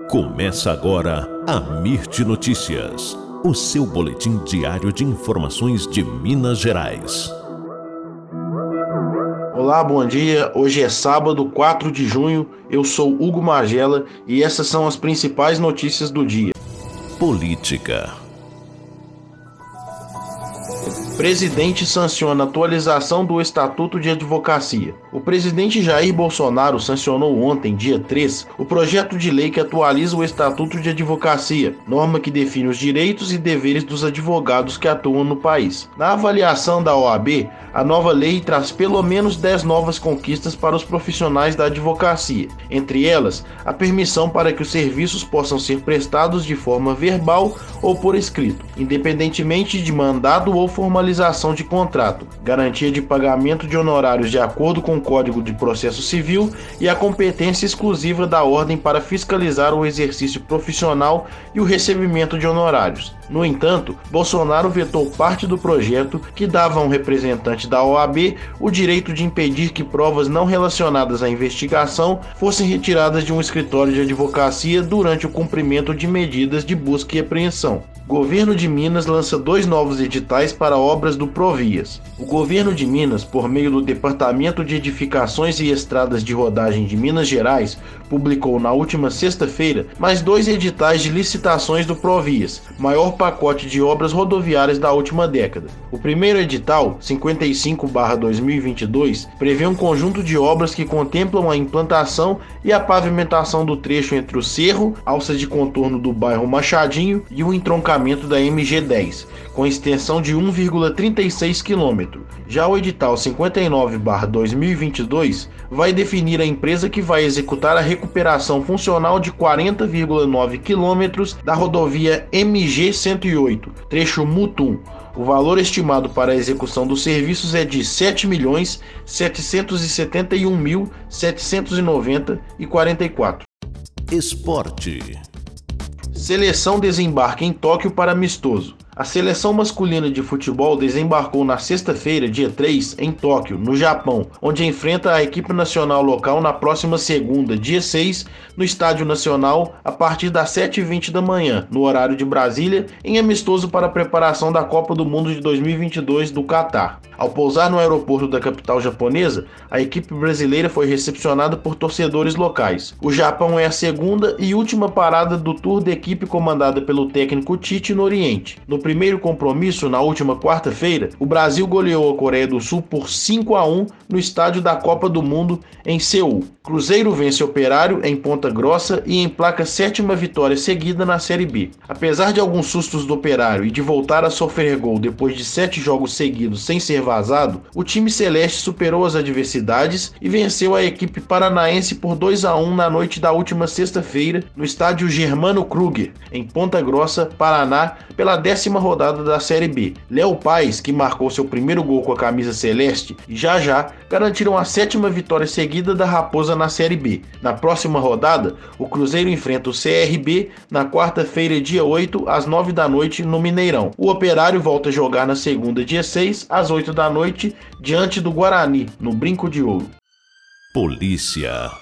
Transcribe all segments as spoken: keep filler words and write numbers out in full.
Começa agora a Mirte Notícias, o seu boletim diário de informações de Minas Gerais. Olá, bom dia. Hoje é sábado, quatro de junho. Eu sou Hugo Magela e essas são as principais notícias do dia. Política. Presidente sanciona atualização do Estatuto de Advocacia. O presidente Jair Bolsonaro sancionou ontem, dia três, o projeto de lei que atualiza o Estatuto de Advocacia, norma que define os direitos e deveres dos advogados que atuam no país. Na avaliação da O A B, a nova lei traz pelo menos dez novas conquistas para os profissionais da advocacia, entre elas, a permissão para que os serviços possam ser prestados de forma verbal ou por escrito, independentemente de mandado ou formalização de contrato, garantia de pagamento de honorários de acordo com o Código de Processo Civil e a competência exclusiva da ordem para fiscalizar o exercício profissional e o recebimento de honorários. No entanto, Bolsonaro vetou parte do projeto que dava a um representante da O A B o direito de impedir que provas não relacionadas à investigação fossem retiradas de um escritório de advocacia durante o cumprimento de medidas de busca e apreensão. O governo de Minas lança dois novos editais para obras do Provias. O governo de Minas, por meio do Departamento de Edificações e Estradas de Rodagem de Minas Gerais, publicou na última sexta-feira mais dois editais de licitações do Provias, maior pacote de obras rodoviárias da última década. O primeiro edital, cinquenta e cinco barra dois mil e vinte e dois, prevê um conjunto de obras que contemplam a implantação e a pavimentação do trecho entre o Cerro, alça de contorno do bairro Machadinho e o entroncamento da M G dez, com extensão de um vírgula trinta e seis quilômetros. Já o edital cinquenta e nove barra dois mil e vinte e dois vai definir a empresa que vai executar a recuperação funcional de quarenta vírgula nove quilômetros da rodovia M G cento e oito, trecho Mutum. O valor estimado para a execução dos serviços é de sete milhões setecentos e setenta e um mil setecentos e noventa e quarenta e quatro. Esporte. Seleção desembarca em Tóquio para amistoso. A seleção masculina de futebol desembarcou na sexta-feira, dia três, em Tóquio, no Japão, onde enfrenta a equipe nacional local na próxima segunda, dia seis, no Estádio Nacional, a partir das sete e vinte da manhã, no horário de Brasília, em amistoso para a preparação da Copa do Mundo de dois mil e vinte e dois do Catar. Ao pousar no aeroporto da capital japonesa, a equipe brasileira foi recepcionada por torcedores locais. O Japão é a segunda e última parada do tour da equipe comandada pelo técnico Tite no Oriente. No primeiro compromisso, na última quarta-feira, o Brasil goleou a Coreia do Sul por cinco a um no estádio da Copa do Mundo em Seul. Cruzeiro vence Operário em Ponta Grossa e emplaca sétima vitória seguida na Série B. Apesar de alguns sustos do Operário e de voltar a sofrer gol depois de sete jogos seguidos sem ser vazado, o time celeste superou as adversidades e venceu a equipe paranaense por dois a um na noite da última sexta-feira no estádio Germano Kruger, em Ponta Grossa, Paraná, pela décima rodada da Série B. Léo Paes, que marcou seu primeiro gol com a camisa celeste, e já já garantiram a sétima vitória seguida da Raposa na Série B. Na próxima rodada, o Cruzeiro enfrenta o C R B na quarta-feira, dia oito, às nove da noite, no Mineirão. O Operário volta a jogar na segunda, dia seis, às oito da noite, diante do Guarani, no Brinco de Ouro. Polícia.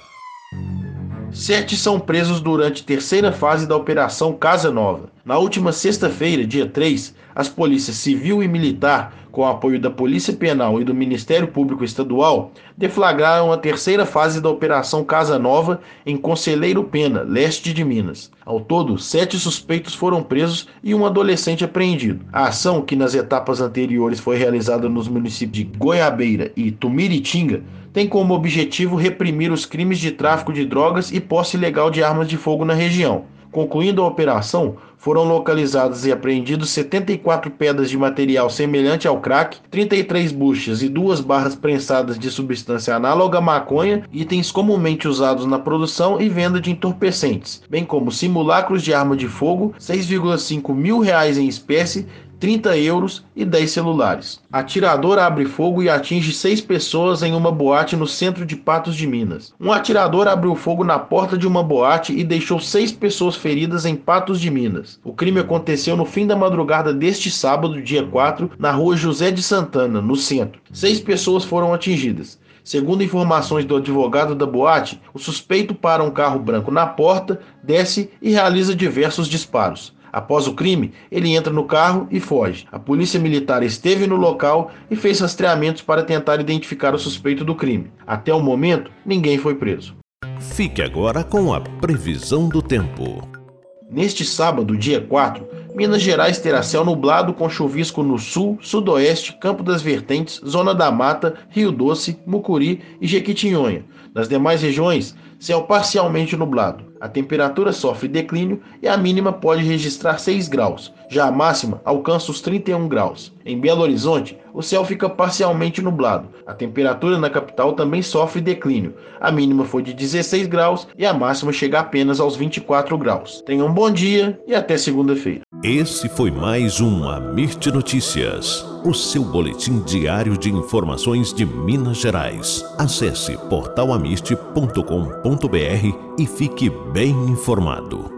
Sete são presos durante a terceira fase da Operação Casa Nova. Na última sexta-feira, dia três, as polícias civil e militar, com apoio da Polícia Penal e do Ministério Público Estadual, deflagraram a terceira fase da Operação Casa Nova em Conselheiro Pena, leste de Minas. Ao todo, sete suspeitos foram presos e um adolescente apreendido. A ação, que nas etapas anteriores foi realizada nos municípios de Goiabeira e Tumiritinga, tem como objetivo reprimir os crimes de tráfico de drogas e posse ilegal de armas de fogo na região. Concluindo a operação, foram localizadas e apreendidos setenta e quatro pedras de material semelhante ao crack, trinta e três buchas e duas barras prensadas de substância análoga à maconha, itens comumente usados na produção e venda de entorpecentes, bem como simulacros de arma de fogo, seis vírgula cinco mil reais em espécie, trinta euros e dez celulares. Atirador abre fogo e atinge seis pessoas em uma boate no centro de Patos de Minas. Um atirador abriu fogo na porta de uma boate e deixou seis pessoas feridas em Patos de Minas. O crime aconteceu no fim da madrugada deste sábado, dia quatro, na rua José de Santana, no centro. Seis pessoas foram atingidas. Segundo informações do advogado da boate, o suspeito para um carro branco na porta, desce e realiza diversos disparos. Após o crime, ele entra no carro e foge. A polícia militar esteve no local e fez rastreamentos para tentar identificar o suspeito do crime. Até o momento, ninguém foi preso. Fique agora com a previsão do tempo. Neste sábado, dia quatro, Minas Gerais terá céu nublado com chuvisco no sul, sudoeste, Campo das Vertentes, Zona da Mata, Rio Doce, Mucuri e Jequitinhonha. Nas demais regiões, céu parcialmente nublado. A temperatura sofre declínio e a mínima pode registrar seis graus. Já a máxima alcança os trinta e um graus. Em Belo Horizonte, o céu fica parcialmente nublado. A temperatura na capital também sofre declínio. A mínima foi de dezesseis graus e a máxima chega apenas aos vinte e quatro graus. Tenham um bom dia e até segunda-feira. Esse foi mais um Amirte Notícias, o seu boletim diário de informações de Minas Gerais. Acesse portal amirte ponto com ponto br e fique bem informado.